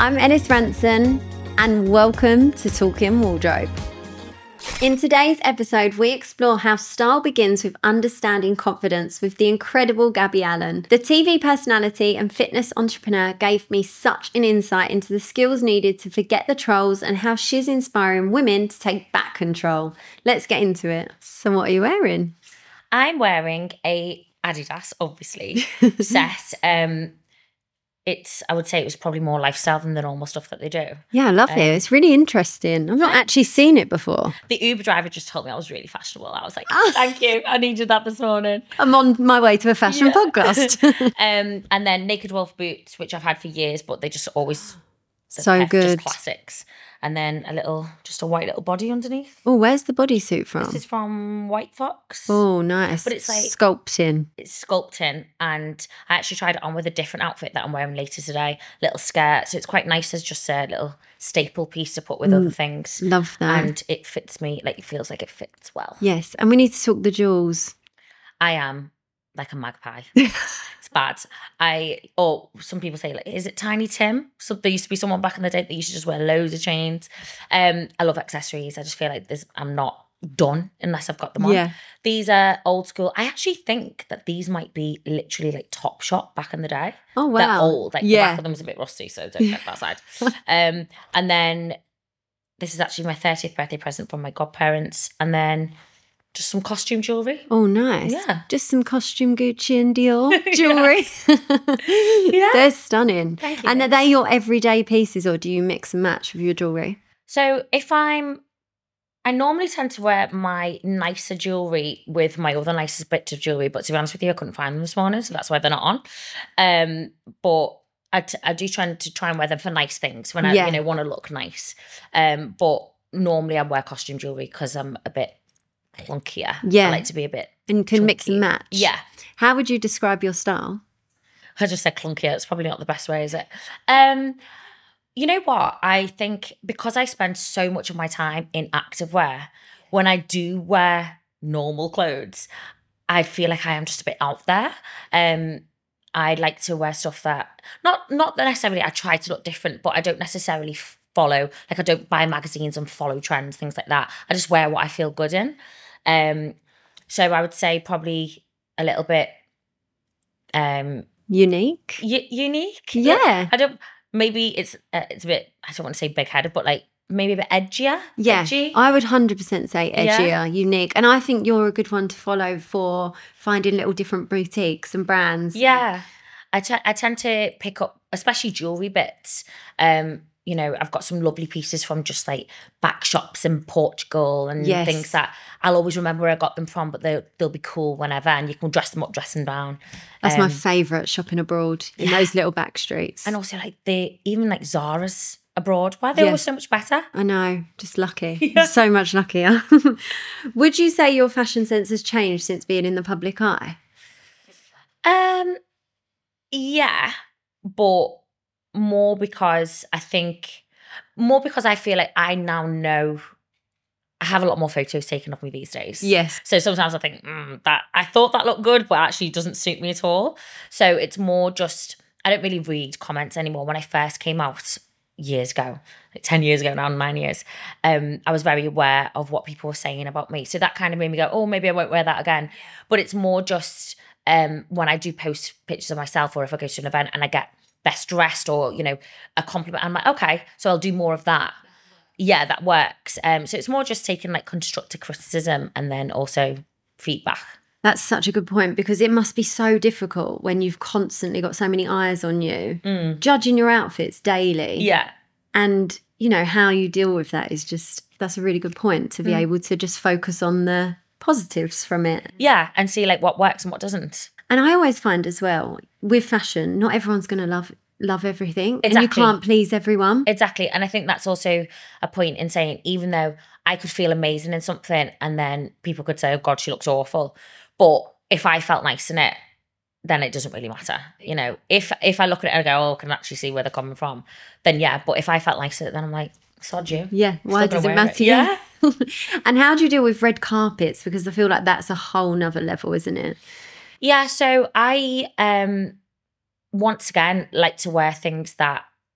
I'm Ellis Ranson, and welcome to Talking Wardrobe. In today's episode, we explore how style begins with understanding confidence with the incredible Gabby Allen. The TV personality and fitness entrepreneur gave me such an insight into the skills needed to forget the trolls and how she's inspiring women to take back control. Let's get into it. So what are you wearing? I'm wearing a Adidas, obviously, set. I would say it was probably more lifestyle than the normal stuff that they do. Yeah, I love it. It's really interesting. I've not actually seen it before. The Uber driver just told me I was really fashionable. I was like, thank you. I needed that this morning. I'm on my way to a fashion podcast. And then Naked Wolf boots, which I've had for years, but they just always... So good. Just classics. And then just a white little body underneath. Oh, where's the bodysuit from? This is from White Fox. Oh, nice. But it's like... sculpting. It's sculpting. And I actually tried it on with a different outfit that I'm wearing later today. Little skirt. So it's quite nice as just a little staple piece to put with other things. Love that. And it fits me, it feels like it fits well. Yes. And we need to talk the jewels. I am like a magpie. It's bad. Some people say, is it Tiny Tim? So there used to be someone back in the day that used to just wear loads of chains. I love accessories. I just feel like I'm not done unless I've got them on. Yeah. These are old school. I actually think that these might be literally like Topshop back in the day. Oh, wow. They're old. The back of them's a bit rusty, so don't get that side. And then this is actually my 30th birthday present from my godparents. And then just some costume jewellery. Oh, nice. Yeah. Just some costume Gucci and Dior jewellery. Yeah. They're stunning. Thank you. And are they your everyday pieces or do you mix and match with your jewellery? So I normally tend to wear my nicer jewellery with my other nicest bits of jewellery, but to be honest with you, I couldn't find them this morning, so that's why they're not on. But I do try and wear them for nice things when I want to look nice. But normally I wear costume jewellery because I'm a bit clunkier. Yeah. I like to be a bit And you can chunky. mix and match. Yeah. How would you describe your style? I just said clunkier. It's probably not the best way, is it? You know what? I think because I spend so much of my time in activewear, when I do wear normal clothes, I feel like I am just a bit out there. I like to wear stuff that, not that necessarily I try to look different, but I don't necessarily follow, I don't buy magazines and follow trends, things like that. I just wear what I feel good in. So I would say probably a little bit Unique? unique. Yeah. Maybe it's a bit, I don't want to say big-headed, but maybe a bit edgier. Yeah, Edgy. I would 100% say edgier, unique. And I think you're a good one to follow for finding little different boutiques and brands. Yeah. I tend to pick up, especially jewellery bits. I've got some lovely pieces from just back shops in Portugal and things that I'll always remember where I got them from, but they'll be cool whenever, and you can dress them up, dress them down. That's my favourite, shopping abroad in those little back streets. And also even Zara's abroad. Why are they always so much better? I know, just lucky. So much luckier. Would you say your fashion sense has changed since being in the public eye? Yeah, but more because I feel like I now know I have a lot more photos taken of me these days. Yes. So sometimes I think that I thought that looked good, but actually doesn't suit me at all. So it's more just, I don't really read comments anymore. When I first came out years ago, 10 years ago now, 9 years, I was very aware of what people were saying about me. So that kind of made me go, oh, maybe I won't wear that again. But it's more just when I do post pictures of myself, or if I go to an event and I get best dressed or, a compliment, I'm like, okay, so I'll do more of that. Yeah, that works. So it's more just taking constructive criticism and then also feedback. That's such a good point, because it must be so difficult when you've constantly got so many eyes on you, judging your outfits daily. Yeah. And, how you deal with that is that's a really good point, to be able to just focus on the positives from it. Yeah, and see what works and what doesn't. And I always find as well, with fashion, not everyone's going to love everything. Exactly. And you can't please everyone. Exactly. And I think that's also a point in saying, even though I could feel amazing in something and then people could say, oh God, she looks awful. But if I felt nice in it, then it doesn't really matter. If I look at it and I go, oh, I can actually see where they're coming from, then yeah. But if I felt nice in it, then I'm like, sod you. Yeah. Why does it matter? Yeah. And how do you deal with red carpets? Because I feel like that's a whole nother level, isn't it? Yeah. So I, once again, like to wear things that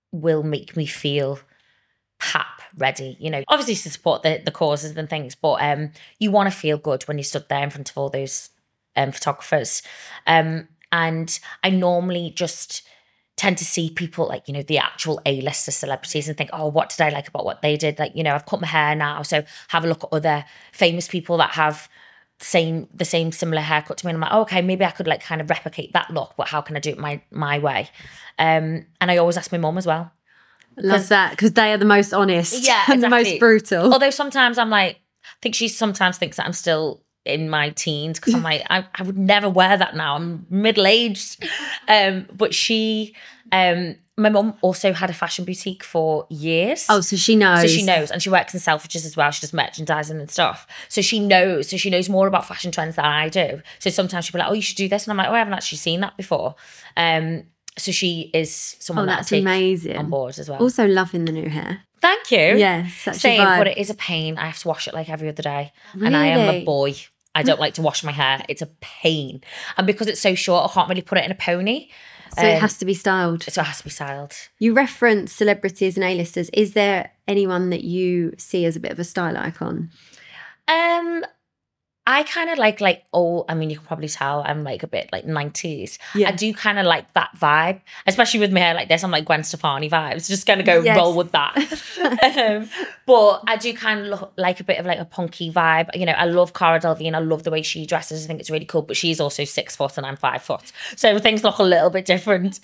will make me feel pap ready, you know, obviously to support the causes and things, but you want to feel good when you stood there in front of all those photographers. And I normally just tend to see people like, you know, the actual A-lister celebrities and think, oh, what did I like about what they did? Like, you know, I've cut my hair now, so have a look at other famous people that have the same similar haircut to me. And I'm like, oh, okay, maybe I could like kind of replicate that look, but how can I do it my way? And I always ask my mum as well. Love that, because they are the most honest, yeah, and exactly. the most brutal. Although sometimes I'm like, I think she sometimes thinks that I'm still in my teens, because I'm like, I would never wear that now. I'm middle-aged. But my mum also had a fashion boutique for years. Oh, so she knows. So she knows, and she works in Selfridges as well. She does merchandising and stuff. So she knows. So she knows more about fashion trends than I do. So sometimes she'll be like, oh, you should do this. And I'm like, oh, I haven't actually seen that before. So she is someone that's amazing on board as well. Also loving the new hair. Thank you. Yeah, such Same, a vibe. but it is a pain. I have to wash it like every other day. Really? And I am a boy. I don't like to wash my hair. It's a pain. And because it's so short, I can't really put it in a pony. So it has to be styled. So it has to be styled. You reference celebrities and A-listers. Is there anyone that you see as a bit of a style icon? I kind of like I mean, you can probably tell I'm like a bit like 90s. Yeah. I do kind of like that vibe, especially with my hair like this. I'm like Gwen Stefani vibes. Just going to go roll with that. But I do kind of look like a bit of like a punky vibe. You know, I love Cara Delevingne. I love the way she dresses. I think it's really cool. But she's also 6 foot and I'm 5 foot. So things look a little bit different.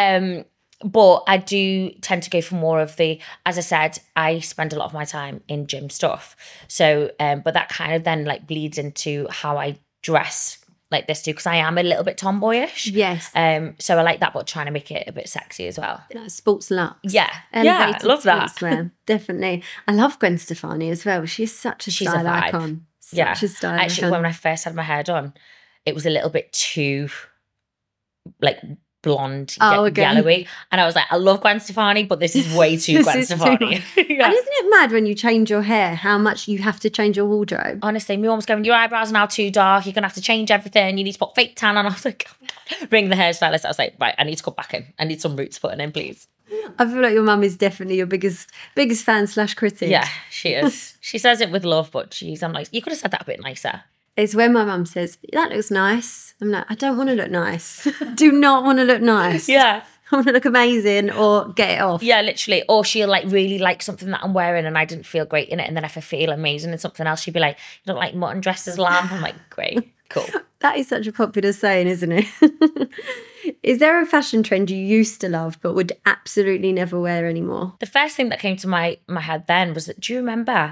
But I do tend to go for more of the, as I said, I spend a lot of my time in gym stuff. So, but that kind of then like bleeds into how I dress like this too, because I am a little bit tomboyish. Yes. So I like that, but trying to make it a bit sexy as well. Sports lux. Yeah. Elevated I love that. sportswear. Definitely. I love Gwen Stefani as well. She's such a style icon. Such a style Actually, icon. when I first had my hair done, it was a little bit too like blonde, yellowy. And I was like, I love Gwen Stefani, but this is way too Gwen Stefani. Yeah. And isn't it mad when you change your hair, how much you have to change your wardrobe? Honestly, my mum was going, your eyebrows are now too dark. You're going to have to change everything. You need to put fake tan on. I was like, ring the hairstylist. I was like, right, I need to cut back in. I need some roots putting in, please. I feel like your mum is definitely your biggest fan / critic. Yeah, she is. She says it with love, but I'm like, you could have said that a bit nicer. It's when my mum says, that looks nice. I'm like, I don't want to look nice. Do not want to look nice. Yeah. I want to look amazing or get it off. Yeah, literally. Or she'll like really like something that I'm wearing and I didn't feel great in it. And then if I feel amazing in something else, she'd be like, you look like mutton dressed as lamb. I'm like, great, cool. That is such a popular saying, isn't it? Is there a fashion trend you used to love but would absolutely never wear anymore? The first thing that came to my head then was that, do you remember...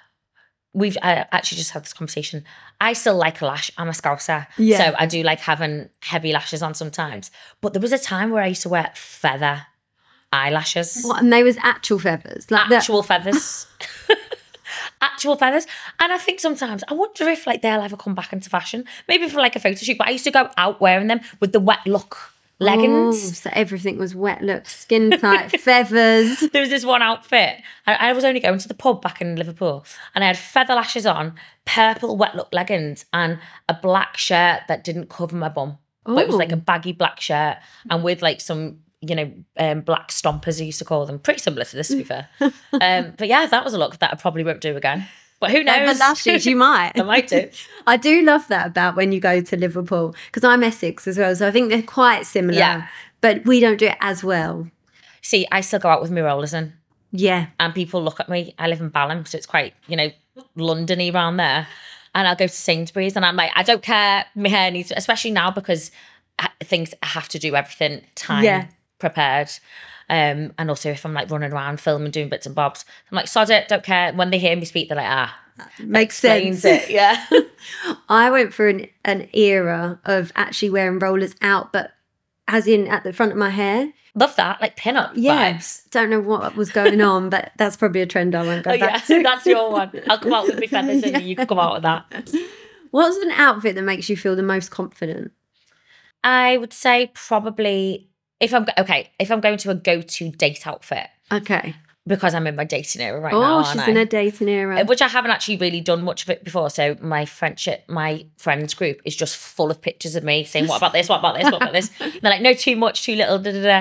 I actually just had this conversation. I still like a lash. I'm a Scouser. Yeah. So I do like having heavy lashes on sometimes. But there was a time where I used to wear feather eyelashes. What, and they was actual feathers? Like actual feathers. Actual feathers. And I think sometimes, I wonder if like they'll ever come back into fashion. Maybe for like a photo shoot. But I used to go out wearing them with the wet look leggings. Oh, so everything was wet look, skin tight, feathers. There was this one outfit. I was only going to the pub back in Liverpool and I had feather lashes on, purple wet look leggings and a black shirt that didn't cover my bum. Ooh. But it was like a baggy black shirt and with like some, you know, black stompers, I used to call them. Pretty similar to this, to be fair. But yeah, that was a look that I probably won't do again. But who knows? The lashes, you might. I might do. I do love that about when you go to Liverpool, because I'm Essex as well, so I think they're quite similar. Yeah. But we don't do it as well. See, I still go out with my rollers in. Yeah. And people look at me. I live in Balham, so it's quite, you know, London-y around there. And I'll go to Sainsbury's and I'm like, I don't care. My hair needs, especially now because I have to do everything time prepared. And also if I'm like running around filming, doing bits and bobs, I'm like, sod it, don't care. When they hear me speak, they're like, makes sense. It. Yeah. I went through an era of actually wearing rollers out, but as in at the front of my hair. Love that, like pin-up vibes. Don't know what was going on, but that's probably a trend I won't go back to. That's your one. I'll come out with my feathers and you can come out with that. What's an outfit that makes you feel the most confident? I would say probably if I'm going to a go-to date outfit. Okay. Because I'm in my dating era right now. Oh, she's in a dating era. Which I haven't actually really done much of it before. So my friends group is just full of pictures of me saying, what about this, what about this, what about this? And they're like, no, too much, too little, da, da,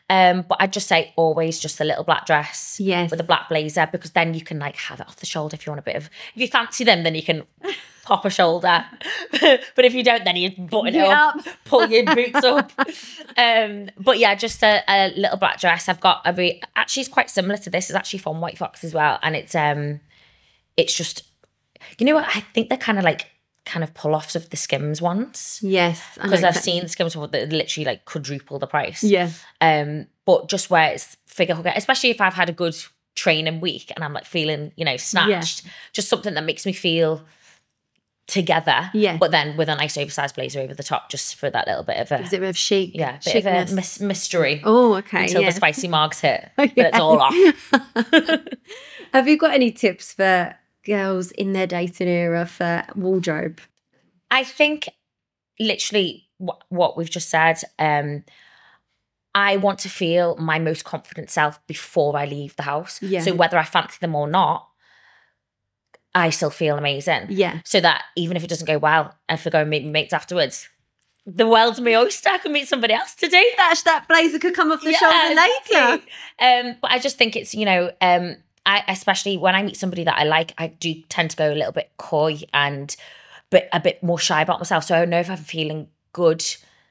But I'd just say always just a little black dress Yes. with a black blazer, because then you can like have it off the shoulder if you want a bit of, if you fancy them, then you can pop a shoulder. But if you don't, then you button it up, pull your boots up. But yeah, just a little black dress. I've got actually it's quite similar to this. It's actually from White Fox as well. And it's just, you know what? I think they're kind of pull-offs of the Skims ones. Yes. Because I've seen the Skims ones that are literally like quadruple the price. Yeah. But just where it's figure hugger, especially if I've had a good training week and I'm like feeling, snatched. Just something that makes me feel together. Yeah. But then with a nice oversized blazer over the top, just for that little bit of a... Is it a bit of chic? Yeah, bit of a mystery. Oh, okay. Until the spicy margs hit. But it's all off. Have you got any tips for girls in their dating era for wardrobe? I think literally what we've just said, I want to feel my most confident self before I leave the house. Yeah. So whether I fancy them or not, I still feel amazing. Yeah. So that even if it doesn't go well, and if I go and meet mates afterwards, the world's my oyster. I can meet somebody else today. That blazer could come off the shoulder later. Exactly. But I just think it's, I especially when I meet somebody that I like, I do tend to go a little bit coy and a bit more shy about myself. So I know if I'm feeling good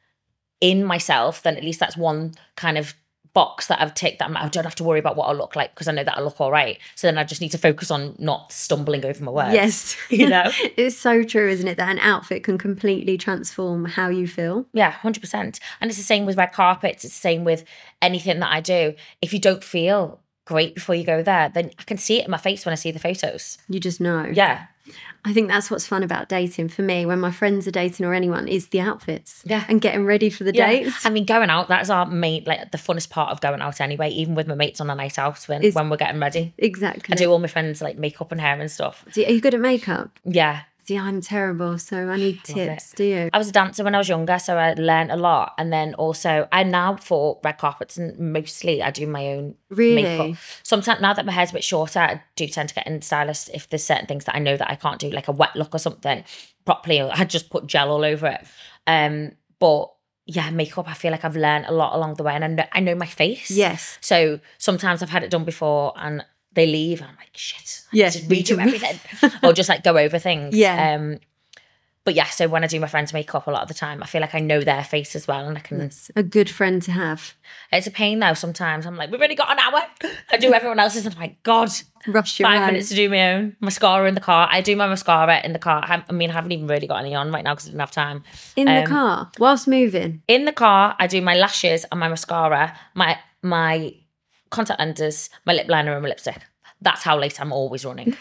in myself, then at least that's one kind of box that I've ticked, that I don't have to worry about what I look like, because I know that I look all right. So then I just need to focus on not stumbling over my words. Yes. It's so true, isn't it, that an outfit can completely transform how you feel? Yeah, 100%. And it's the same with red carpets. It's the same with anything that I do. If you don't feel great before you go there, then I can see it in my face when I see the photos. You just know. Yeah. I think that's what's fun about dating for me, when my friends are dating or anyone, is the outfits. Yeah. And getting ready for the dates. I mean, going out, that's our main, like the funnest part of going out anyway, even with my mates on a night out when we're getting ready. Exactly. I do all my friends like makeup and hair and stuff. Are you good at makeup? Yeah. See, I'm terrible, so I need tips. Do you? I was a dancer when I was younger, so I learned a lot. And then also, I now for red carpets, and mostly I do my own makeup. Sometimes, now that my hair's a bit shorter, I do tend to get in stylist if there's certain things that I know that I can't do, like a wet look or something properly. I just put gel all over it. But yeah, makeup, I feel like I've learned a lot along the way, and I know my face. Yes. So sometimes I've had it done before and they leave and I'm like, shit, yes, just redo everything. Or just like go over things. Yeah. But yeah, so when I do my friends' makeup a lot of the time, I feel like I know their face as well, and I can... That's a good friend to have. It's a pain though sometimes. I'm like, we've only got an hour. I do everyone else's and I'm like, God, rush your 5 minutes to do my own. Mascara in the car. I do my mascara in the car. I haven't even really got any on right now because I didn't have time. In the car? Whilst moving? In the car, I do my lashes and my mascara, my contact lenses, my lip liner and my lipstick. That's how late I'm always running.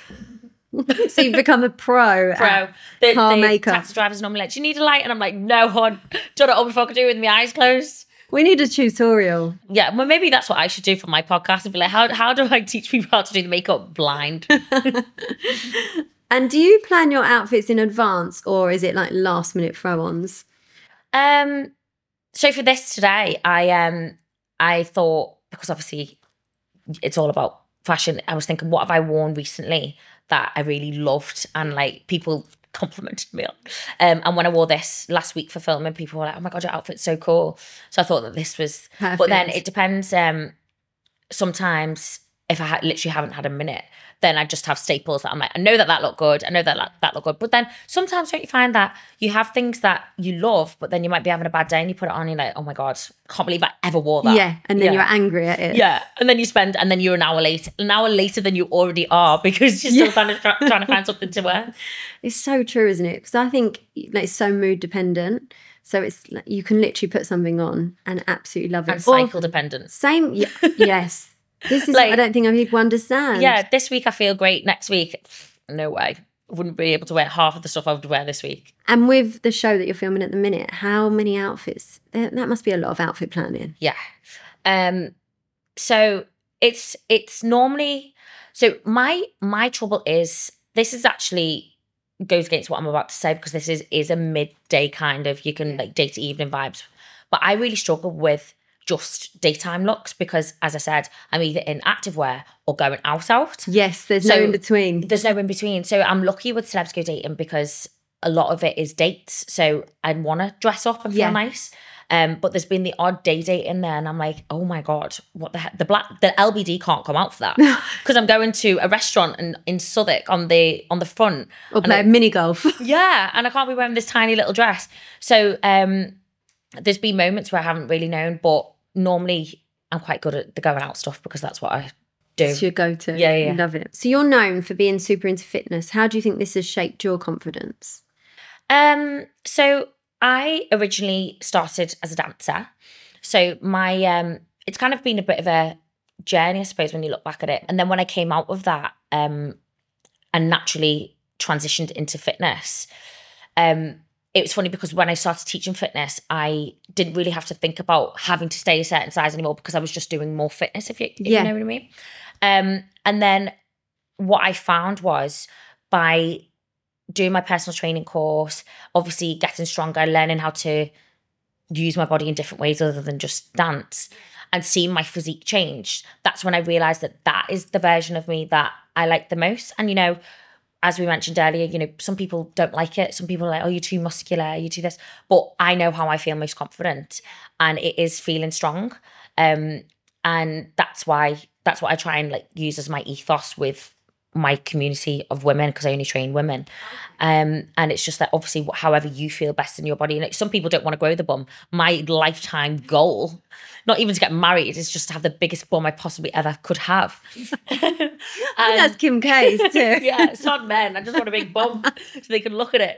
So you've become a pro. The car makeup. Taxi drivers normally like, do you need a light? And I'm like, no, hon. Done it all before I could do it with my eyes closed. We need a tutorial. Yeah, well, maybe that's what I should do for my podcast. And be like, how do I teach people how to do the makeup blind? And do you plan your outfits in advance, or is it like last minute throw-ons? So for this today, I thought, because obviously it's all about fashion, I was thinking, what have I worn recently that I really loved and like people complimented me on? And when I wore this last week for filming, people were like, oh my God, your outfit's so cool. So I thought that this was perfect. But then it depends. Sometimes if I literally haven't had a minute, then I just have staples that I'm like, I know that looked good. I know that looked good. But then sometimes don't you find that you have things that you love, but then you might be having a bad day and you put it on and you're like, oh my God, can't believe I ever wore that. Yeah. And then you're angry at it. Yeah. And then and then you're an hour later than you already are, because you're still trying to find something to wear. It's so true, isn't it? Because I think like, it's so mood dependent. So it's like, you can literally put something on and absolutely love it. And cycle dependent. Same. Yes. This is like, what I don't think people understand. Yeah, this week I feel great. Next week, no way. I wouldn't be able to wear half of the stuff I would wear this week. And with the show that you're filming at the minute, how many outfits? That must be a lot of outfit planning. Yeah. So it's normally... So my trouble is, this is actually goes against what I'm about to say, because this is a midday kind of, you can like day to evening vibes. But I really struggle with just daytime looks, because as I said, I'm either in activewear or going out. Yes, there's no in between. There's no in between. So I'm lucky with celebs go dating because a lot of it is dates. So I want to dress up and feel nice. But there's been the odd day date in there, and I'm like, oh my God, what the heck? The LBD can't come out for that because I'm going to a restaurant in Southwark on the front. Or play mini golf. Yeah, and I can't be wearing this tiny little dress. So there's been moments where I haven't really known, but normally I'm quite good at the going out stuff because that's what I do. It's your go-to. Yeah. Love it. So you're known for being super into fitness. How do you think this has shaped your confidence? So I originally started as a dancer. So my it's kind of been a bit of a journey, I suppose, when you look back at it. And then when I came out of that and naturally transitioned into fitness, it was funny because when I started teaching fitness, I didn't really have to think about having to stay a certain size anymore because I was just doing more fitness, if you know what I mean. And then what I found was by doing my personal training course, obviously getting stronger, learning how to use my body in different ways other than just dance, and seeing my physique change, that's when I realized that is the version of me that I like the most. And, you know, as we mentioned earlier, you know, some people don't like it. Some people are like, oh, you're too muscular, you do this. But I know how I feel most confident, and it is feeling strong. And that's what I try and like use as my ethos with my community of women, because I only train women. And it's just that obviously however you feel best in your body. And like, some people don't want to grow the bum. My lifetime goal, not even to get married, is just to have the biggest bum I possibly ever could have. That's Kim K's too. Yeah, it's not men. I just want a big bum so they can look at it.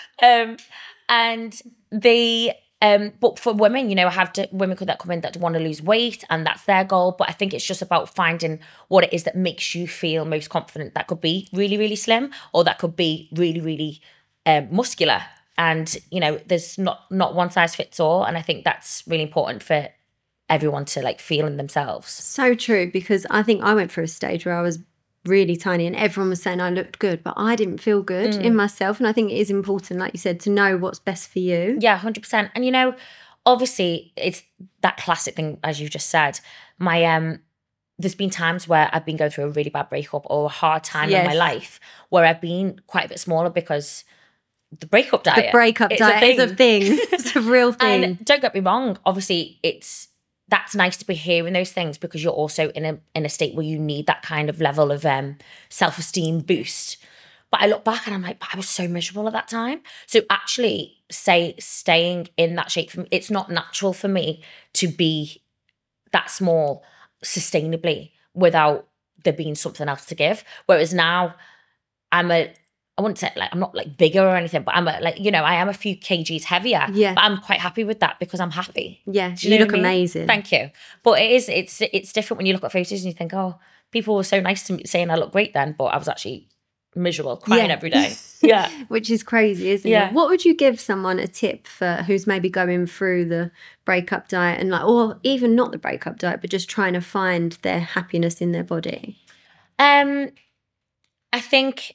But for women, you know, women that come in that want to lose weight, and that's their goal. But I think it's just about finding what it is that makes you feel most confident. That could be really, really slim, or that could be really, really muscular. And, you know, there's not one size fits all. And I think that's really important for everyone to like feel in themselves. So true, because I think I went through a stage where I was really tiny and everyone was saying I looked good, but I didn't feel good in myself. And I think it is important, like you said, to know what's best for you. Yeah, 100%. And, you know, obviously it's that classic thing, as you just said. There's been times where I've been going through a really bad breakup or a hard time in my life where I've been quite a bit smaller because the breakup diet. The breakup diet is a thing. It's a real thing. And don't get me wrong, obviously that's nice to be hearing those things because you're also in a state where you need that kind of level of self-esteem boost. But I look back and I'm like, I was so miserable at that time. So actually staying in that shape, for me, it's not natural for me to be that small sustainably without there being something else to give. Whereas now I wouldn't say like I'm not like bigger or anything, but I am a few kgs heavier. Yeah. But I'm quite happy with that because I'm happy. Yeah, you look amazing. Thank you. But it's different when you look at photos and you think, oh, people were so nice to me saying I look great then, but I was actually miserable, crying every day. Yeah. Which is crazy, isn't it? What would you give someone a tip for who's maybe going through the breakup diet and like, or even not the breakup diet, but just trying to find their happiness in their body? I think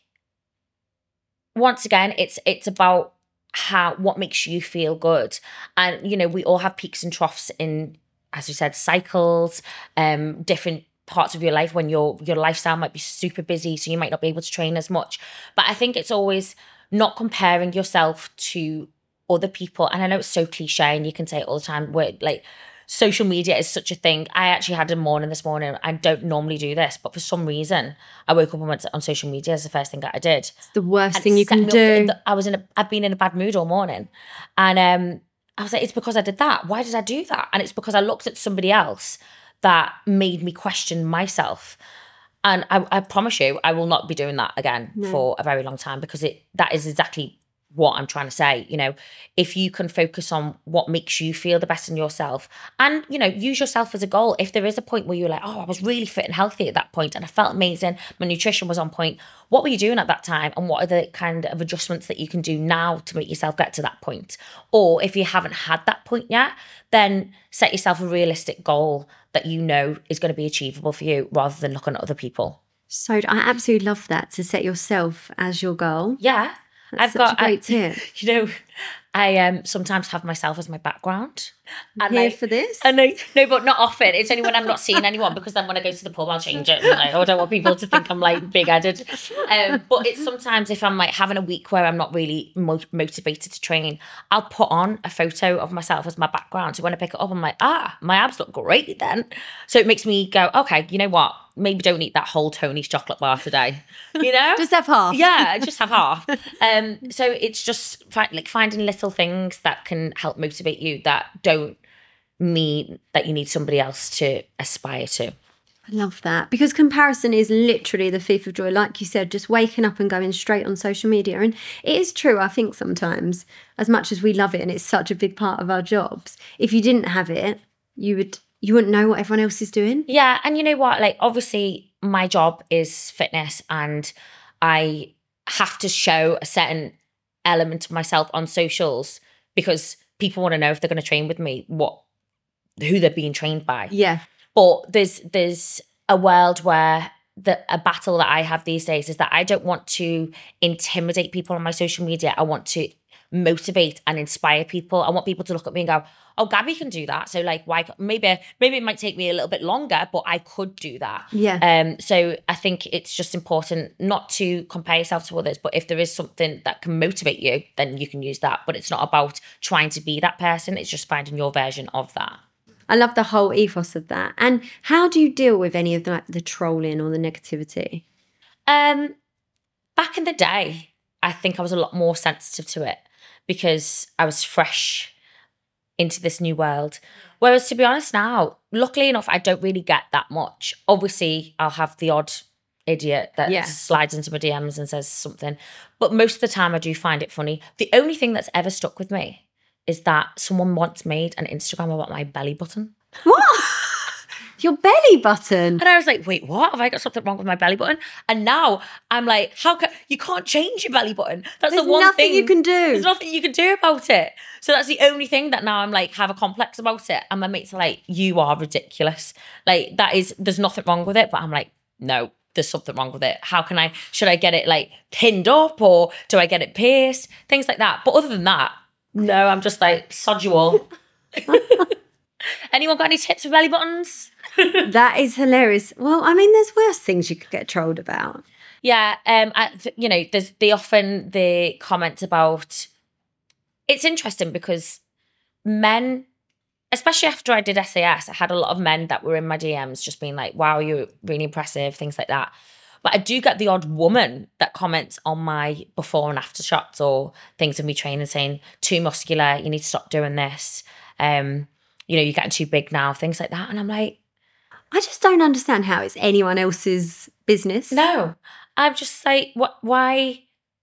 once again, it's about what makes you feel good. And, you know, we all have peaks and troughs in, as we said, cycles, different parts of your life when your lifestyle might be super busy, so you might not be able to train as much. But I think it's always not comparing yourself to other people. And I know it's so cliche and you can say it all the time, where like social media is such a thing. I actually had a morning this morning. I don't normally do this, but for some reason, I woke up and went on social media as the first thing that I did. It's the worst thing you can do. I've been in a bad mood all morning. And I was like, it's because I did that. Why did I do that? And it's because I looked at somebody else that made me question myself. And I promise you, I will not be doing that again for a very long time, because that is exactly what I'm trying to say. You know, if you can focus on what makes you feel the best in yourself, and, you know, use yourself as a goal. If there is a point where you're like, oh, I was really fit and healthy at that point and I felt amazing, my nutrition was on point, what were you doing at that time? And what are the kind of adjustments that you can do now to make yourself get to that point? Or if you haven't had that point yet, then set yourself a realistic goal that you know is going to be achievable for you, rather than looking at other people. So I absolutely love that, to set yourself as your goal. Yeah. That's such a great tip. You know, I sometimes have myself as my background. And here for this? And no, but not often. It's only when I'm not seeing anyone, because then when I go to the pub, I'll change it. And I don't want people to think I'm like big-headed. But it's sometimes if I'm like having a week where I'm not really motivated to train, I'll put on a photo of myself as my background. So when I pick it up, I'm like, my abs look great then. So it makes me go, okay, you know what? Maybe don't eat that whole Tony's chocolate bar today. You know? Just have half. Yeah, just have half. So it's just finding little things that can help motivate you that don't mean that you need somebody else to aspire to. I love that, because comparison is literally the thief of joy. Like you said, just waking up and going straight on social media. And it is true, I think sometimes, as much as we love it and it's such a big part of our jobs, if you didn't have it, you wouldn't know what everyone else is doing. Yeah, and you know what? Like, obviously, my job is fitness, and I have to show a certain element of myself on socials because people want to know if they're going to train with me, who they're being trained by. Yeah. But there's a world where a battle that I have these days is that I don't want to intimidate people on my social media. I want to motivate and inspire people. I want people to look at me and go, oh, Gabby can do that. So like, why? Maybe it might take me a little bit longer, but I could do that. Yeah. So I think it's just important not to compare yourself to others, but if there is something that can motivate you, then you can use that. But it's not about trying to be that person. It's just finding your version of that. I love the whole ethos of that. And how do you deal with any of the trolling or the negativity? Back in the day, I think I was a lot more sensitive to it because I was fresh into this new world. Whereas, to be honest now, luckily enough, I don't really get that much. Obviously, I'll have the odd idiot that slides into my DMs and says something. But most of the time, I do find it funny. The only thing that's ever stuck with me is that someone once made an Instagram about my belly button. What? Your belly button? And I was like, wait, what? Have I got something wrong with my belly button? And now I'm like, you can't change your belly button. There's the one thing you can do. There's nothing you can do about it. So that's the only thing that now I'm like, have a complex about it. And my mates are like, you are ridiculous. Like, there's nothing wrong with it. But I'm like, no, there's something wrong with it. Should I get it like pinned up, or do I get it pierced? Things like that. But other than that, no, I'm just like, sod you all. Anyone got any tips for belly buttons? That is hilarious. Well, I mean, there's worse things you could get trolled about. Yeah, there's the comments about. It's interesting because men, especially after I did SAS, I had a lot of men that were in my DMs just being like, "Wow, you're really impressive," things like that. But I do get the odd woman that comments on my before and after shots or things of me training saying, too muscular, you need to stop doing this. You're getting too big now, things like that. And I'm like, I just don't understand how it's anyone else's business. No, I'm just like, what? Why?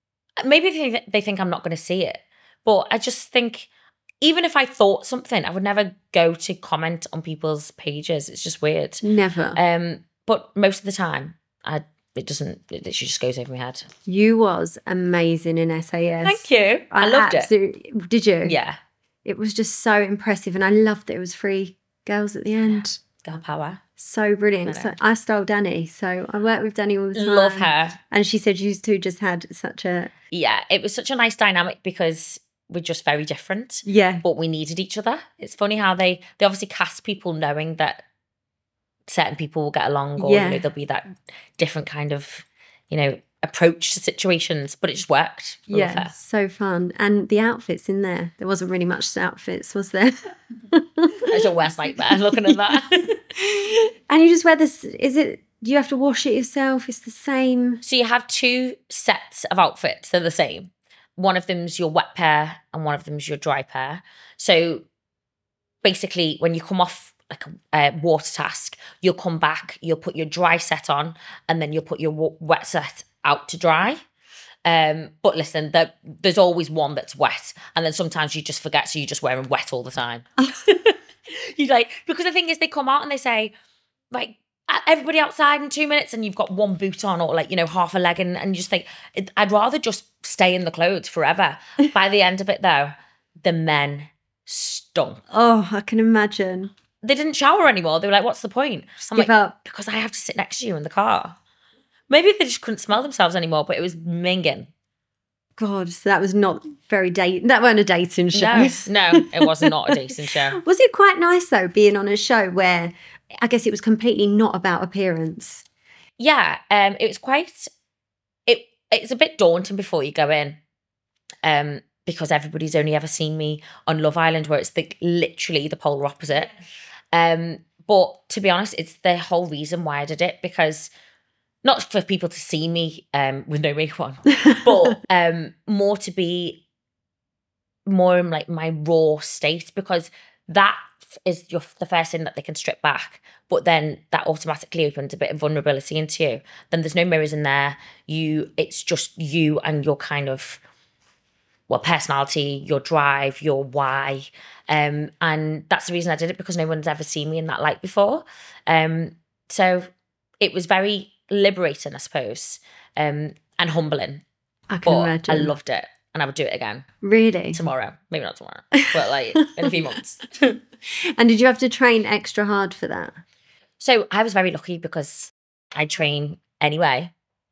Maybe they think I'm not going to see it. But I just think, even if I thought something, I would never go to comment on people's pages. It's just weird. Never. But most of the time, it just goes over my head. You was amazing in SAS. Thank you. I loved it. Did you? Yeah. It was just so impressive. And I loved that it was 3 girls at the end. Girl power. So brilliant. So I stole Danny. So I work with Danny all the time. Love her. And she said you two just had such a... Yeah, it was such a nice dynamic because we're just very different. Yeah. But we needed each other. It's funny how they obviously cast people knowing that certain people will get along, or there'll be that different kind of, approach to situations, but it just worked. Yeah, so fun. And the outfits in there wasn't really much outfits, was there? It's your worst nightmare looking at that. And you just wear this, do you have to wash it yourself? It's the same. So you have 2 sets of outfits. They're the same. One of them's your wet pair and one of them's your dry pair. So basically when you come off like a water task, you'll come back, you'll put your dry set on, and then you'll put your wet set out to dry. But listen, there's always one that's wet, and then sometimes you just forget, so you're just wearing wet all the time. Because the thing is, they come out and they say, like, everybody outside in 2 minutes, and you've got one boot on, or half a leg, and you just think, I'd rather just stay in the clothes forever. By the end of it though, the men stunk. Oh, I can imagine. They didn't shower anymore. They were like, what's the point? So I'm Give up. Because I have to sit next to you in the car. Maybe they just couldn't smell themselves anymore, but it was minging. God, so that was not very that weren't a dating show. No, it was not a dating show. Was it quite nice though, being on a show where I guess it was completely not about appearance? Yeah, it was quite. It's a bit daunting before you go in, because everybody's only ever seen me on Love Island, where it's literally the polar opposite. But to be honest, it's the whole reason why I did it, because not for people to see me with no makeup on, but more to be more in like my raw state, because that is the first thing that they can strip back. But then that automatically opens a bit of vulnerability into you. Then there's no mirrors in there. It's just you and your kind of personality, your drive, your why. And that's the reason I did it, because no one's ever seen me in that light before. So it was very liberating, I suppose, and humbling. I can imagine. I loved it, and I would do it again. Really? Tomorrow. Maybe not tomorrow, but like in a few months. And did you have to train extra hard for that? So I was very lucky because I train anyway.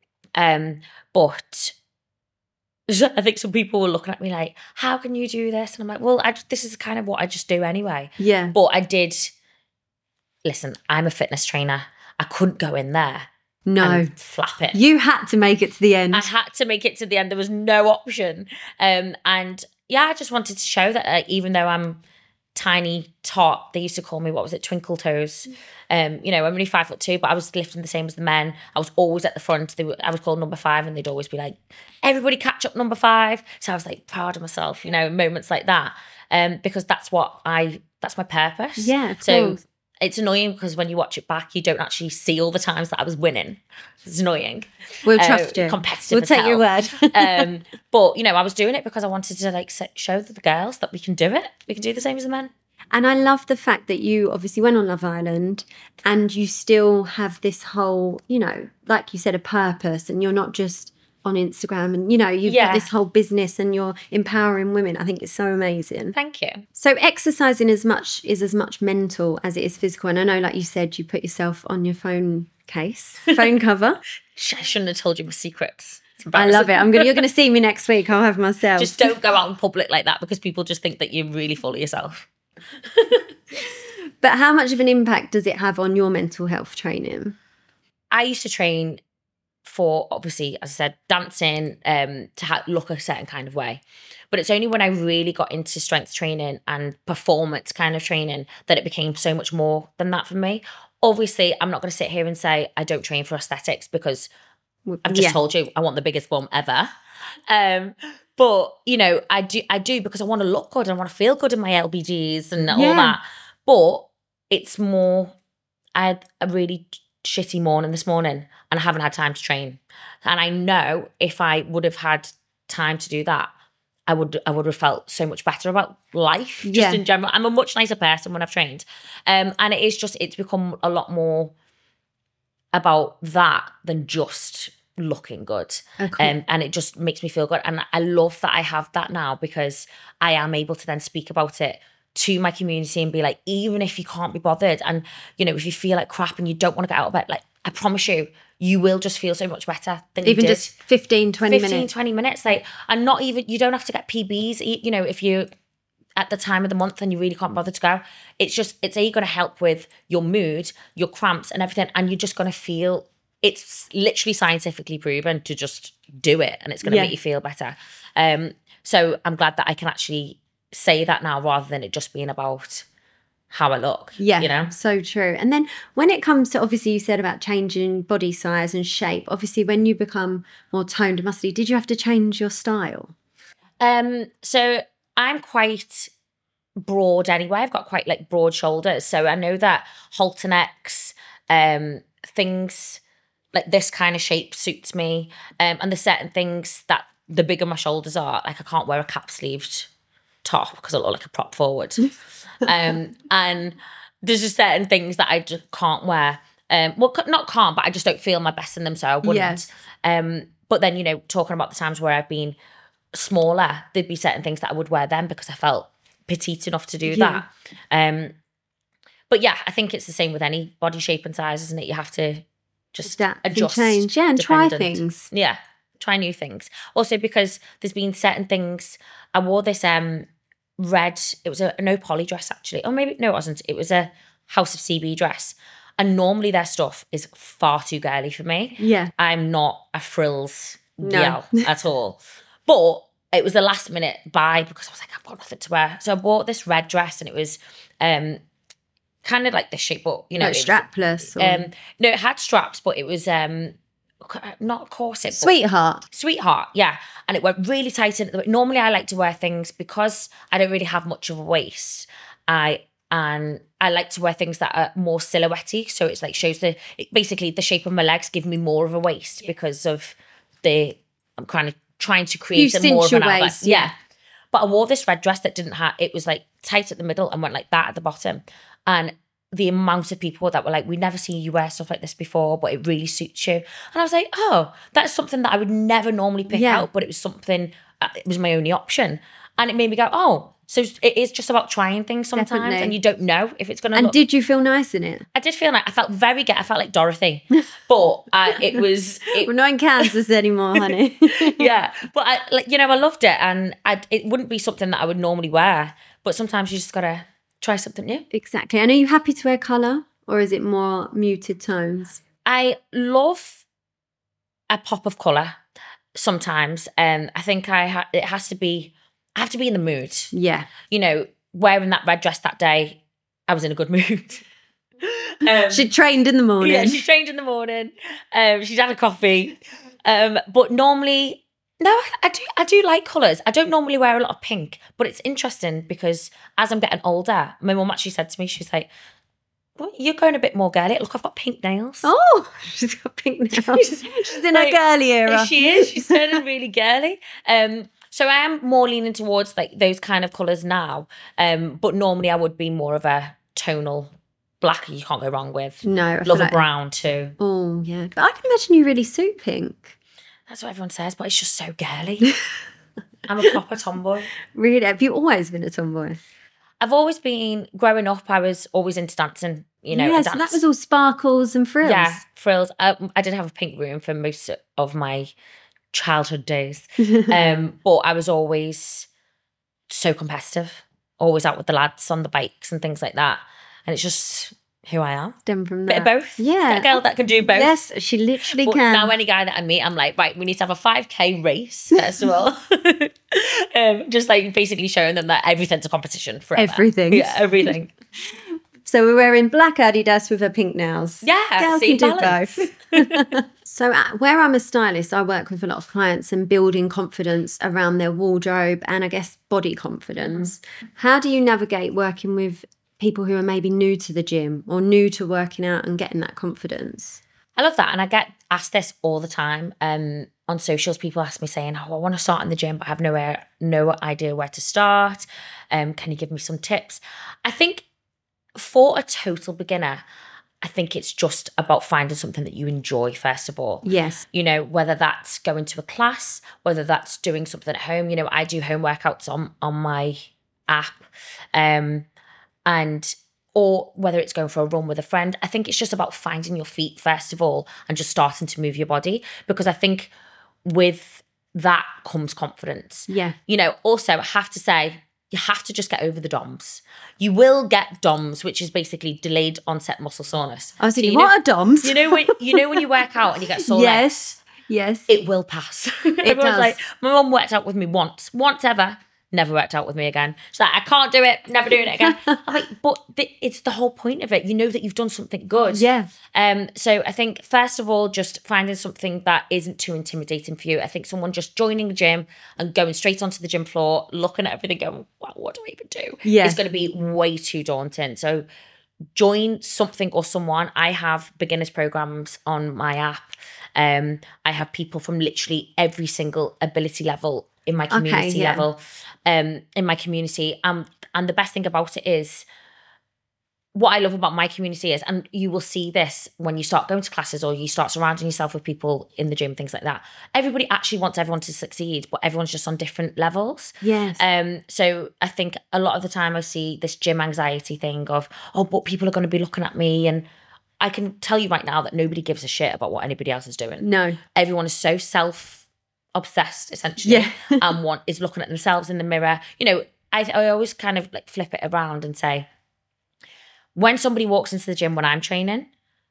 But I think some people were looking at me like, how can you do this? And I'm like, well, this is kind of what I just do anyway. Yeah. But I did, listen, I'm a fitness trainer. I couldn't go in there. No. And flap it. You had to make it to the end. I had to make it to the end. There was no option. And yeah, I just wanted to show that even though I'm tiny tot, they used to call me, what was it, twinkle toes. I'm only 5'2", but I was lifting the same as the men. I was always at the front. I was called number 5, and they'd always be like, everybody catch up number 5. So I was like proud of myself, moments like that. Because that's my purpose. Yeah, of course. It's annoying because when you watch it back, you don't actually see all the times that I was winning. It's annoying. We'll trust you. Competitive. We'll take your word. But I was doing it because I wanted to show the girls that we can do it. We can do the same as the men. And I love the fact that you obviously went on Love Island and you still have this whole, like you said, a purpose, and you're not just on Instagram and, you've got this whole business and you're empowering women. I think it's so amazing. Thank you. So exercising is as much mental as it is physical. And I know, like you said, you put yourself on your phone cover. I shouldn't have told you my secrets. I love it. You're going to see me next week. I'll have myself. Just don't go out in public like that, because people just think that you're really full of yourself. But how much of an impact does it have on your mental health training? I used to train for, obviously, as I said, dancing, to look a certain kind of way. But it's only when I really got into strength training and performance kind of training that it became so much more than that for me. Obviously, I'm not going to sit here and say I don't train for aesthetics, because I've just told you I want the biggest bum ever. But, I do because I want to look good and I want to feel good in my LBGs and all that. But it's more, I had a really shitty morning this morning and I haven't had time to train. And I know if I would have had time to do that, I would have felt so much better about life, just in general. I'm a much nicer person when I've trained. And it's become a lot more about that than just looking good. Okay. And it just makes me feel good. And I love that I have that now, because I am able to then speak about it to my community and be like, even if you can't be bothered and, if you feel like crap and you don't want to get out of bed, like, I promise you will just feel so much better than even you did. Just 15, 20 minutes. 15, 20 minutes. Like, and not even, you don't have to get PBs, if you at the time of the month and you really can't bother to go. It's going to help with your mood, your cramps and everything. And you're just going to feel, it's literally scientifically proven to just do it, and it's going to make you feel better. So I'm glad that I can actually say that now, rather than it just being about how I look. Yeah, so true. And then when it comes to, obviously you said about changing body size and shape, obviously when you become more toned and muscly, did you have to change your style? So I'm quite broad anyway. I've got quite like broad shoulders. So I know that halter necks, things like this kind of shape suits me. And there's certain things that the bigger my shoulders are, like I can't wear a cap sleeved top because I look like a prop forward. And there's just certain things that I just can't wear. Not can't, but I just don't feel my best in them, so I wouldn't. But then, talking about the times where I've been smaller, there'd be certain things that I would wear then because I felt petite enough to do that. But yeah, I think it's the same with any body shape and size, isn't it? You have to just adapt adjust, and change, and try things. Yeah. try new things. Also because there's been certain things. I wore this red, it was a no poly dress actually. Oh, maybe, no, it wasn't. It was a House of CB dress. And normally their stuff is far too girly for me. Yeah. I'm not a frills gal at all. But it was the last minute buy because I was like, I've got nothing to wear. So I bought this red dress and it was kind of like this shape, but you know, Like strapless. No, it had straps, but it was not a corset. Sweetheart. Yeah. And it went really tight in. Normally I like to wear things because I don't really have much of a waist. I like to wear things that are more silhouette-y. So it's like basically the shape of my legs give me more of a waist because of I'm kind of trying to create more of an outlet. Waist, yeah. But I wore this red dress that it was like tight at the middle and went like that at the bottom. And the amount of people that were like, we've never seen you wear stuff like this before, but it really suits you. And I was like, oh, that's something that I would never normally pick out, but it was something, it was my only option. And it made me go, oh, so it is just about trying things sometimes. Definitely. And you don't know if it's going to And did you feel nice in it? I did feel like, I felt I felt like Dorothy, but We're not in Kansas anymore, honey. Yeah, but I loved it, and it wouldn't be something that I would normally wear, but sometimes you just got to try something new. Exactly. And are you happy to wear colour, or is it more muted tones? I love a pop of colour sometimes, and I think I have to be in the mood. Yeah. You know, wearing that red dress that day, I was in a good mood. She trained in the morning. Yeah, she trained in the morning. She'd had a coffee. But normally, no, I do like colours. I don't normally wear a lot of pink, but it's interesting because as I'm getting older, my mum actually said to me, she's like, well, you're going a bit more girly. Look, I've got pink nails. Oh, she's got pink nails. She's in her girly era. She is. She's turning really girly. So I am more leaning towards like those kind of colours now. But normally I would be more of a tonal black you can't go wrong with. No. Love a brown too. Oh, yeah. But I can imagine you really suit pink. That's what everyone says, but it's just so girly. I'm a proper tomboy. Really? Have you always been a tomboy? I've always been, growing up, I was always into dancing, you know. Yes, and that was all sparkles and frills. Yeah, frills. I did have a pink room for most of my childhood days. But I was always so competitive, always out with the lads on the bikes and things like that. And it's just who I am. Stem from Bit that. of both. Yeah. A girl that can do both. Yes, she literally But can. now any guy that I meet, I'm like, right, we need to have a 5K race, first of all. Just like basically showing them that everything's a competition forever. Everything. Yeah, everything. So we're wearing black Adidas with her pink nails. Yeah, Girl see, can do balance. both. So where I'm a stylist, I work with a lot of clients and building confidence around their wardrobe and I guess body confidence. How do you navigate working with people who are maybe new to the gym or new to working out and getting that confidence? I love that. And I get asked this all the time. On socials, people ask me saying, oh, I want to start in the gym, but I have no idea where to start. Can you give me some tips? I think for a total beginner, I think it's just about finding something that you enjoy, first of all. Yes. You know, whether that's going to a class, whether that's doing something at home. You know, I do home workouts on my app. Or whether it's going for a run with a friend. I think it's just about finding your feet, first of all, and just starting to move your body. Because I think with that comes confidence. Yeah. You know, also I have to say, you have to just get over the DOMS. You will get DOMS, which is basically delayed onset muscle soreness. I was thinking, what are DOMS? You know when you work out and you get sore legs? Yes. It will pass. Everyone's does. like, my mum worked out with me once ever. Never worked out with me again. She's like, I can't do it. Never doing it again. I'm like, but it's the whole point of it. You know that you've done something good. Yeah. So I think, first of all, just finding something that isn't too intimidating for you. I think someone just joining the gym and going straight onto the gym floor, looking at everything going, wow, what do I even do? Yeah. It's going to be way too daunting. So join something or someone. I have beginners programs on my app. I have people from literally every single ability level in my community level, in my community. And the best thing about it is, what I love about my community is, and you will see this when you start going to classes or you start surrounding yourself with people in the gym, things like that. Everybody actually wants everyone to succeed, but everyone's just on different levels. Yes. So I think a lot of the time I see this gym anxiety thing of, oh, but people are going to be looking at me. And I can tell you right now that nobody gives a shit about what anybody else is doing. No. Everyone is so obsessed essentially, Yeah. and is looking at themselves in the mirror. You know, I always kind of like flip it around and say, when somebody walks into the gym when I'm training,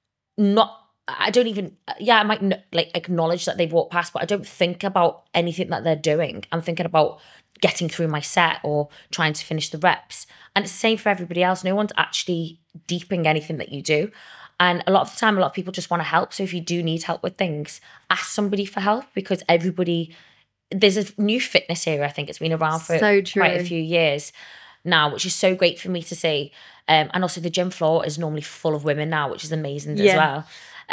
I might like acknowledge that they've walked past, but I don't think about anything that they're doing. I'm thinking about getting through my set or trying to finish the reps. And it's the same for everybody else. No one's actually deeping anything that you do. And a lot of the time, a lot of people just want to help. So if you do need help with things, ask somebody for help, because there's a new fitness era. I think it's been around for quite a few years now, which is so great for me to see. And also the gym floor is normally full of women now, which is amazing as well.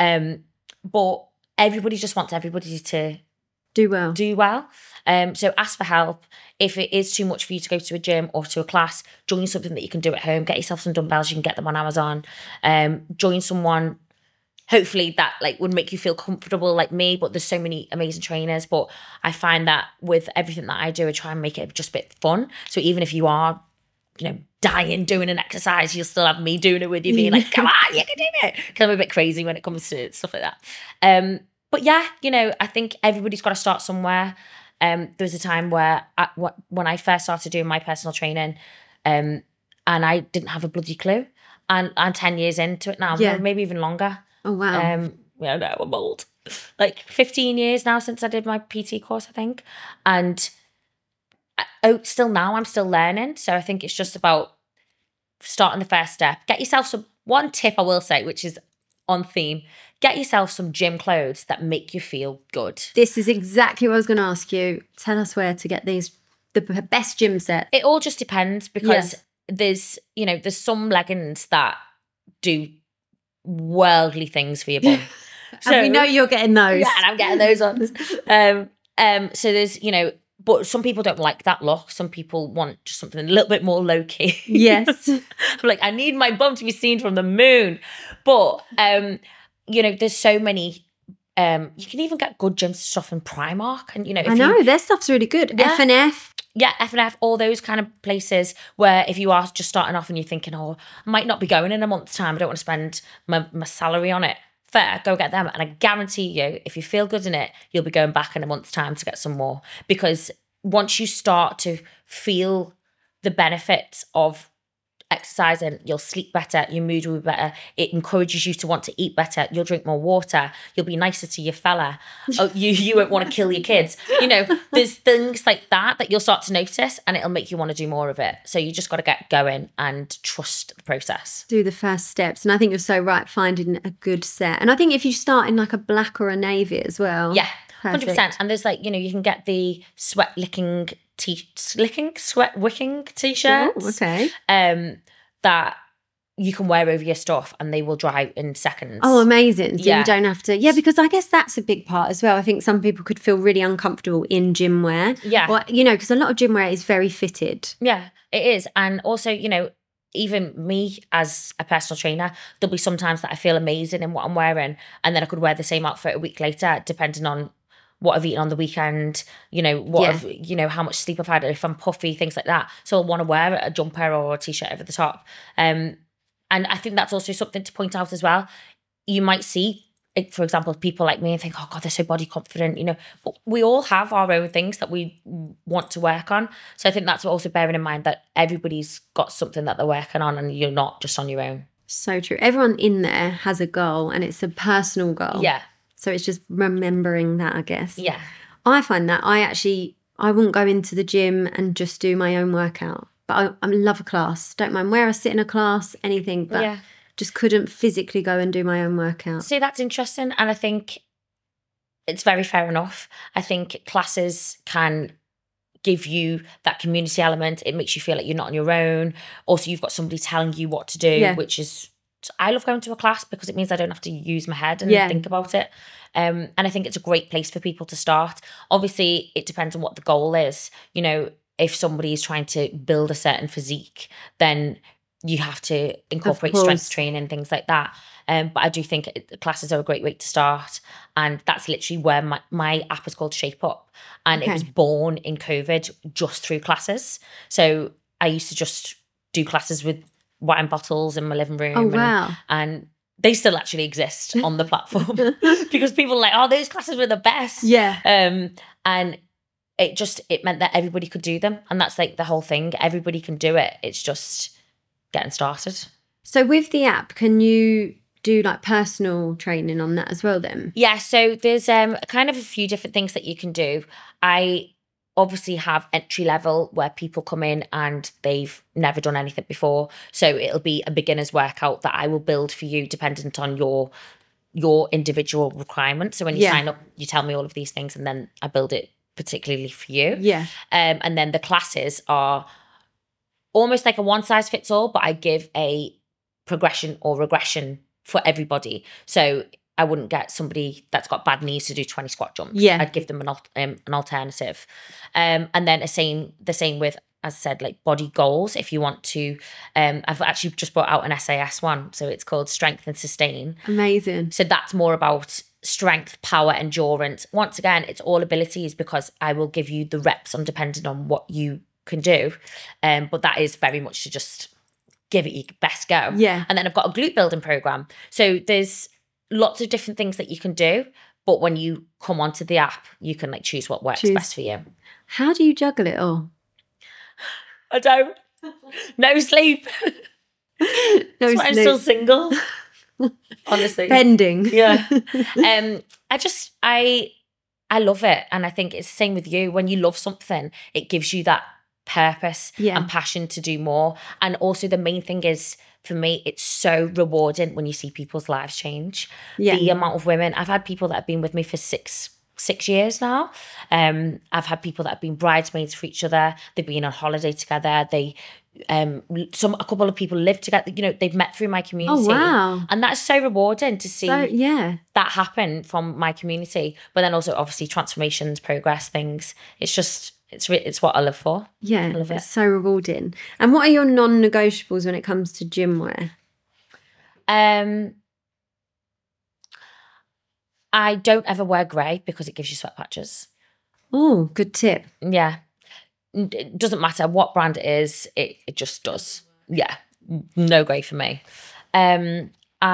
But everybody just wants everybody to do well. So ask for help. If it is too much for you to go to a gym or to a class, join something that you can do at home. Get yourself some dumbbells. You can get them on Amazon. Join someone, hopefully, that like would make you feel comfortable like me. But there's so many amazing trainers. But I find that with everything that I do, I try and make it just a bit fun. So even if you are, dying doing an exercise, you'll still have me doing it with you, being like, come on, you can do it. Because I'm a bit crazy when it comes to stuff like that. But yeah, I think everybody's got to start somewhere. There was a time where when I first started doing my personal training, and I didn't have a bloody clue. And I'm 10 years into it now, maybe even longer. Oh, wow. No, I'm old. Like 15 years now since I did my PT course, I think. And I'm still learning. So I think it's just about starting the first step. Get yourself one tip I will say, which is on theme. Get yourself some gym clothes that make you feel good. This is exactly what I was going to ask you. Tell us where to get the best gym set. It all just depends, because there's some leggings that do worldly things for your bum. So, and we know you're getting those. Yeah, and I'm getting those ones. So there's, but some people don't like that look. Some people want just something a little bit more low key. Yes. I'm like, I need my bum to be seen from the moon. But there's so many. You can even get good gym stuff in Primark, and I know their stuff's really good. Yeah. F&F. Yeah, F&F, all those kind of places where if you are just starting off and you're thinking, I might not be going in a month's time, I don't want to spend my salary on it. Fair, go get them. And I guarantee you, if you feel good in it, you'll be going back in a month's time to get some more. Because once you start to feel the benefits of exercising, you'll sleep better, your mood will be better, it encourages you to want to eat better, you'll drink more water, you'll be nicer to your fella, you won't want to kill your kids. There's things like that you'll start to notice, and it'll make you want to do more of it. So you just got to get going and trust the process. Do the first steps. And I think you're so right, finding a good set. And I think if you start in like a black or a navy as well. Yeah, perfect. 100%. And there's you can get the sweat wicking t-shirts. Oh, okay. That you can wear over your stuff and they will dry in seconds. Oh, amazing. So you don't have to. Yeah, because I guess that's a big part as well. I think some people could feel really uncomfortable in gym wear. Yeah. Or, because a lot of gym wear is very fitted. Yeah, it is. And also, even me as a personal trainer, there'll be sometimes that I feel amazing in what I'm wearing, and then I could wear the same outfit a week later, depending on what I've eaten on the weekend, how much sleep I've had, if I'm puffy, things like that. So I'll want to wear a jumper or a t-shirt over the top. And I think that's also something to point out as well. You might see, for example, people like me and think, oh God, they're so body confident, but we all have our own things that we want to work on. So I think that's also bearing in mind that everybody's got something that they're working on and you're not just on your own. So true. Everyone in there has a goal, and it's a personal goal. Yeah. So it's just remembering that, I guess. Yeah. I find that I wouldn't go into the gym and just do my own workout. But I love a class. Don't mind where I sit in a class, anything. But just couldn't physically go and do my own workout. See, that's interesting. And I think it's very fair enough. I think classes can give you that community element. It makes you feel like you're not on your own. Also, you've got somebody telling you what to do, which is... I love going to a class because it means I don't have to use my head and think about it. And I think it's a great place for people to start. Obviously, it depends on what the goal is. If somebody is trying to build a certain physique, then you have to incorporate strength training, things like that. But I do think classes are a great way to start. And that's literally where my app is called Shape Up. And it was born in COVID just through classes. So I used to just do classes with wine bottles in my living room. Oh, wow. And they still actually exist on the platform because people are like, oh, those classes were the best. Yeah. And it meant that everybody could do them. And that's like the whole thing. Everybody can do it. It's just getting started. So with the app, can you do like personal training on that as well then? Yeah, so there's kind of a few different things that you can do. I obviously have entry level where people come in and they've never done anything before. So it'll be a beginner's workout that I will build for you dependent on your individual requirements. So when you sign up, you tell me all of these things and then I build it particularly for you. Yeah. And then the classes are almost like a one size fits all, but I give a progression or regression for everybody. So I wouldn't get somebody that's got bad knees to do 20 squat jumps. Yeah. I'd give them an alternative. And then the same with, as I said, like body goals. If you want to, I've actually just brought out an SAS one. So it's called Strength and Sustain. Amazing. So that's more about strength, power, endurance. Once again, it's all abilities because I will give you the reps on depending on what you can do. But that is very much to just give it your best go. Yeah. And then I've got a glute building program. So there's lots of different things that you can do. But when you come onto the app, you can like choose what works best for you. How do you juggle it all? I don't. No sleep. That's why I'm still single. Honestly. Bending. Yeah. I love it. And I think it's the same with you. When you love something, it gives you that purpose and passion to do more. And also the main thing is, for me, it's so rewarding when you see people's lives change. Yeah. The amount of women, I've had people that have been with me for six years now. I've had people that have been bridesmaids for each other. They've been on holiday together. A couple of people live together. You know, they've met through my community. Oh, wow. And that's so rewarding to see that happen from my community. But then also obviously transformations, progress, things. It's just, it's what I live for. Yeah, I love it. It's so rewarding. And what are your non-negotiables when it comes to gym wear? I don't ever wear grey because it gives you sweat patches. Oh, good tip. Yeah. It doesn't matter what brand it is, it just does. Yeah. No grey for me. So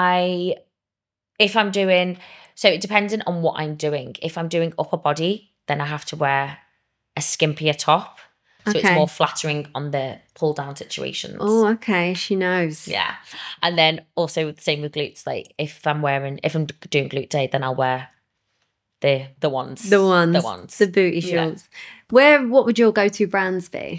it depends on what I'm doing. If I'm doing upper body, then I have to wear a skimpier top. So it's more flattering on the pull down situations. Oh, okay. She knows. Yeah. And then also the same with glutes. Like if I'm doing glute day, then I'll wear the ones. The booty shorts. Yeah. What would your go-to brands be?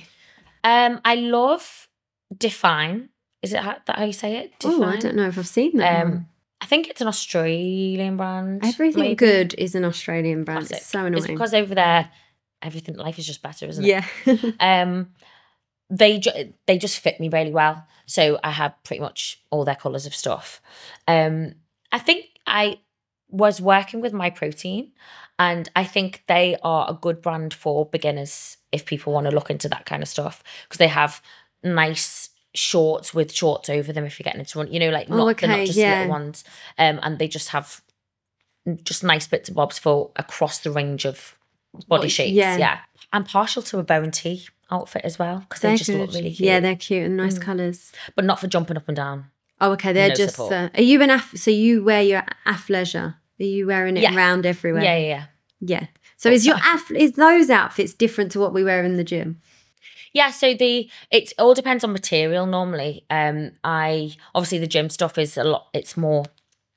I love Define. Is it that how you say it? Define? Oh, I don't know if I've seen that one. I think it's an Australian brand. Everything good is an Australian brand. Classic. It's so annoying. It's because over there, life is just better, isn't it? Yeah. They just fit me really well. So I have pretty much all their colours of stuff. I think I was working with MyProtein, and I think they are a good brand for beginners if people want to look into that kind of stuff, because they have nice shorts with shorts over them if you're getting into run, they're not just little ones. And they just have just nice bits and bobs for across the range of body shapes. Yeah. I'm partial to a bow and tee outfit as well because they just look really cute. Yeah, they're cute and nice colours. But not for jumping up and down. Oh, okay. They're just. Are you so you wear your athleisure? Are you wearing it around everywhere? Yeah. So is those outfits different to what we wear in the gym? Yeah, so it all depends on material normally. Obviously the gym stuff is it's more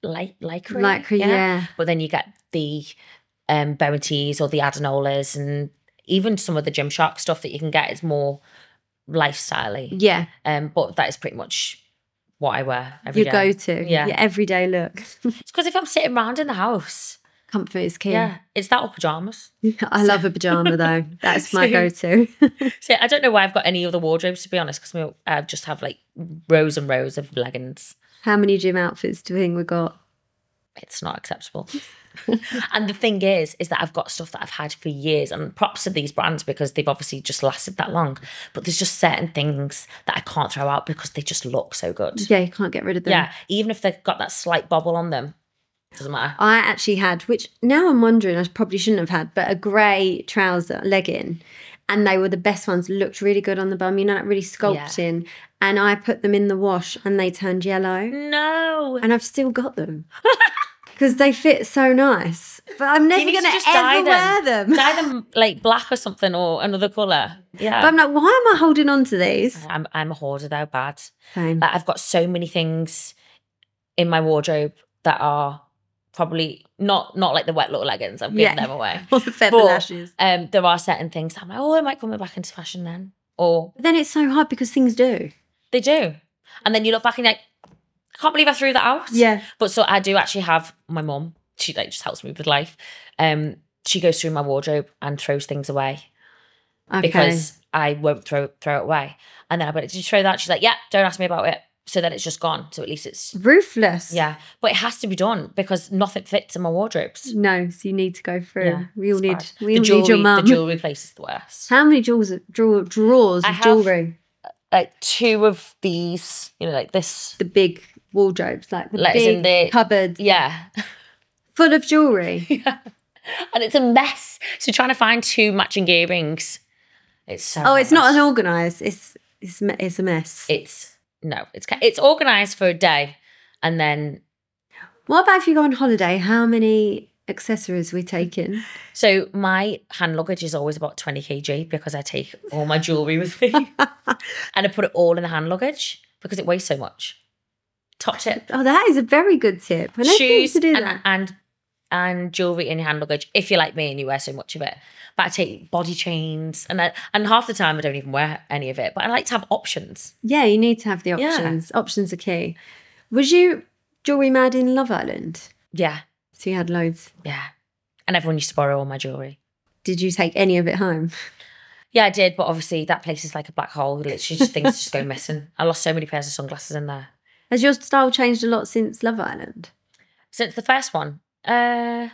lycra, yeah. But then you get the bow and tees or the adenolas, and even some of the Gymshark stuff that you can get is more lifestyle-y. Yeah. But that is pretty much what I wear every day. Your go-to. Yeah. Your everyday look. It's because if I'm sitting around in the house, comfort is key. Yeah, it's that or pyjamas. I love a pyjama though. That's my go-to. So I don't know why I've got any other wardrobes, to be honest, because I just have like rows and rows of leggings. How many gym outfits do you think we got? It's not acceptable. And the thing is that I've got stuff that I've had for years, and props to these brands because they've obviously just lasted that long. But there's just certain things that I can't throw out because they just look so good. Yeah, you can't get rid of them. Yeah, even if they've got that slight bobble on them, doesn't matter. I actually had, which now I'm wondering I probably shouldn't have had, but a grey trouser legging, and they were the best ones. Looked really good on the bum, like really sculpting. Yeah. And I put them in the wash and they turned yellow. No. And I've still got them. because they fit so nice. But I'm never need going to to just dye ever wear them. Dye them like black or something, or another colour. Yeah. But I'm like, why am I holding on to these? I'm a hoarder though, bad. Same. Like, I've got so many things in my wardrobe that are probably not like the wet little leggings. I've given them away. Or the feather lashes. There are certain things that I'm like, oh, it might come back into fashion then. Or But then it's so hard because things do. they do. And then you look back and you're like, I can't believe I threw that out. Yeah. But so I do actually have my mum. She like just helps me with life. She goes through my wardrobe and throws things away. Okay. Because I won't throw it away. And then I'll be like, did you throw that? She's like, yeah, don't ask me about it. So then it's just gone. So at least it's... Ruthless. Yeah. But it has to be done because nothing fits in my wardrobes. No, so you need to go through. Yeah, we all need, bad. we all need your mum. The jewellery place is the worst. How many drawers of jewellery? Like 2 of these, like this. The big wardrobes, like the Letters big in the cupboards Yeah. full of jewellery. Yeah. And it's a mess. So trying to find 2 matching earrings, it's so hard. It's not unorganised. It's a mess. It's organised for a day, and then... What about if you go on holiday? How many accessories are we taking? So my hand luggage is always about 20 kg because I take all my jewellery with me. And I put it all in the hand luggage because it weighs so much. Top tip. Oh, that is a very good tip. I never Shoes thought to do that. and jewellery in your hand luggage if you're like me and you wear so much of it. But I take body chains and half the time I don't even wear any of it. But I like to have options. Yeah, you need to have the Yeah. options. Options are key. Was you jewellery mad in Love Island? Yeah. So you had loads. Yeah. And everyone used to borrow all my jewellery. Did you take any of it home? Yeah, I did. But obviously that place is like a black hole. Literally just things just go missing. I lost so many pairs of sunglasses in there. Has your style changed a lot since Love Island? Since the first one? No,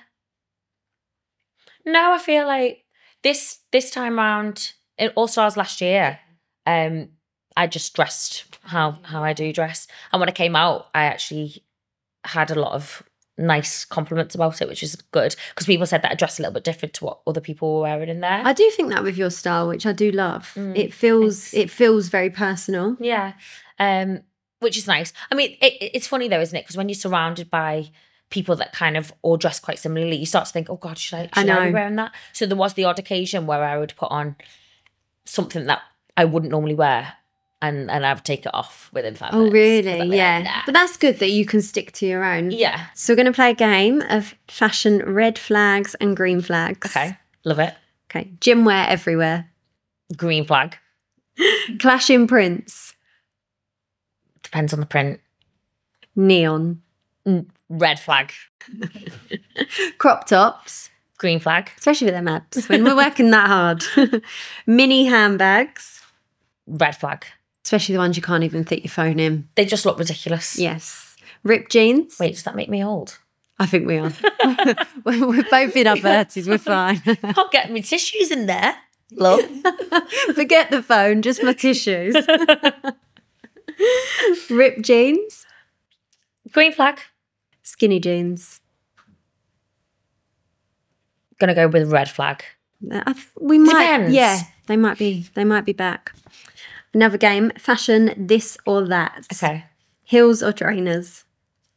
I feel like this time round, in All Stars last year, I just dressed how I do dress. And when I came out, I actually had a lot of nice compliments about it, which is good because people said that I dressed a little bit different to what other people were wearing in there. I do think that with your style, which I do love. It feels very personal. Yeah, which is nice. I mean, it's funny though, isn't it? Because when you're surrounded by people that kind of all dress quite similarly, you start to think, oh God, should I be wearing that? So there was the odd occasion where I would put on something that I wouldn't normally wear and I would take it off within 5 minutes. Oh, really? Yeah. Nah. But that's good that you can stick to your own. Yeah. So we're going to play a game of fashion red flags and green flags. Okay. Love it. Okay. Gym wear everywhere. Green flag. Clashing prints. Depends on the print. Neon. Red flag. Crop tops. Green flag. Especially with them abs when we're working that hard. Mini handbags. Red flag. Especially the ones you can't even fit your phone in. They just look ridiculous. Yes. Ripped jeans. Wait, does that make me old? I think we are. We're both in our 30s. We're fine. Can't get me tissues in there. Look. Forget the phone, just my tissues. Ripped jeans. Green flag. Skinny jeans. Gonna go with red flag. We might. Depends. Yeah, they might be back. Another game. Fashion this or that. Okay. Heels or trainers.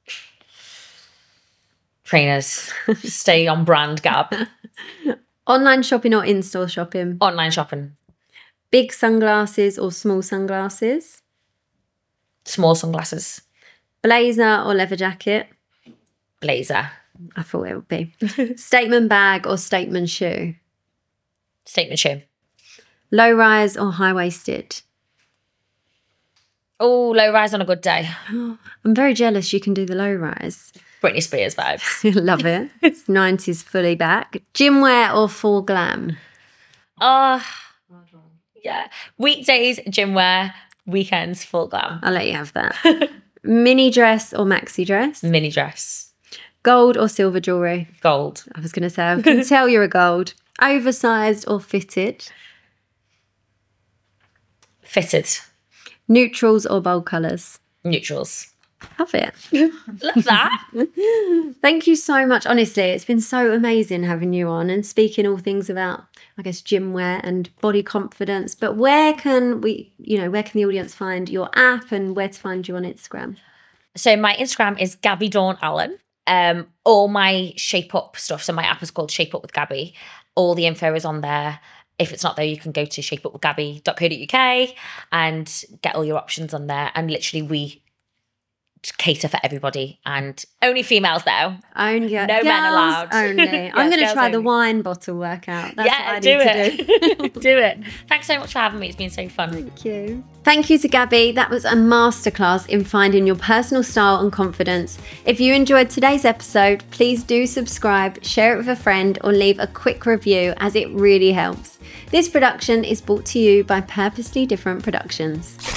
Trainers. Stay on brand, Gab. Online shopping or in-store shopping. Online shopping. Big sunglasses or small sunglasses. Small sunglasses. Blazer or leather jacket. Blazer. I thought it would be. Statement bag or statement shoe. Statement shoe. Low rise or high waisted. Oh, low rise on a good day. I'm very jealous you can do the low rise. Britney Spears vibes. Love it. It's 90s fully back. Gym wear or full glam. Yeah. Weekdays, gym wear. Weekends, full glam. I'll let you have that. Mini dress or maxi dress. Mini dress. Gold or silver jewellery. Gold. I was going to say, I can tell you're a gold. Oversized or fitted. Fitted. Neutrals or bold colours. Neutrals. Love it. Love that. Thank you so much. Honestly, it's been so amazing having you on and speaking all things about, I guess, gym wear and body confidence. But where can the audience find your app and where to find you on Instagram? So my Instagram is Gabby Dawn Allen. All my Shape Up stuff, so my app is called Shape Up with Gabby. All the info is on there. If it's not there, you can go to shapeupwithgabby.co.uk and get all your options on there. And literally we cater for everybody, and only females though. Only no men allowed. Only. Yes, I'm going to try only. the wine bottle workout. That's what I do need it. to do. Do it. Thanks so much for having me. It's been so fun. Thank you. Thank you to Gabby. That was a masterclass in finding your personal style and confidence. If you enjoyed today's episode, please do subscribe, share it with a friend, or leave a quick review, as it really helps. This production is brought to you by Purposely Different Productions.